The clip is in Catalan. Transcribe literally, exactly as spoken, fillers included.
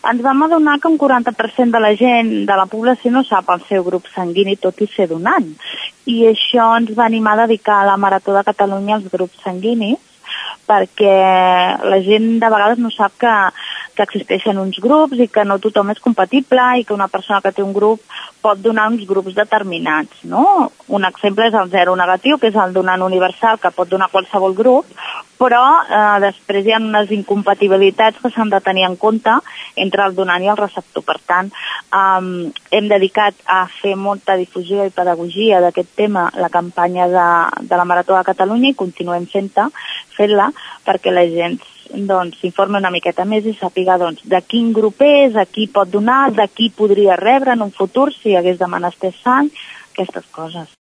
ens vam adonar que un quaranta per cent de la gent de la població no sap el seu grup sanguini, tot i ser donant. I això ens va animar a dedicar a la Marató de Catalunya als grups sanguinis, perquè la gent de vegades no sap que, que existeixen uns grups i que no tothom és compatible i que una persona que té un grup pot donar uns grups determinats, no? Un exemple és el zero negatiu, que és el donant universal, que pot donar qualsevol grup, però eh, després hi ha unes incompatibilitats que s'han de tenir en compte entre el donant i el receptor. Per tant, eh, hem dedicat a fer molta difusió i pedagogia d'aquest tema la campanya de, de la Marató de Catalunya i continuem fent-la, fent-la perquè la gent doncs s'informi una miqueta més i sàpiga doncs, de quin grup és, a qui pot donar, de qui podria rebre en un futur si hagués de menester sang, aquestes coses.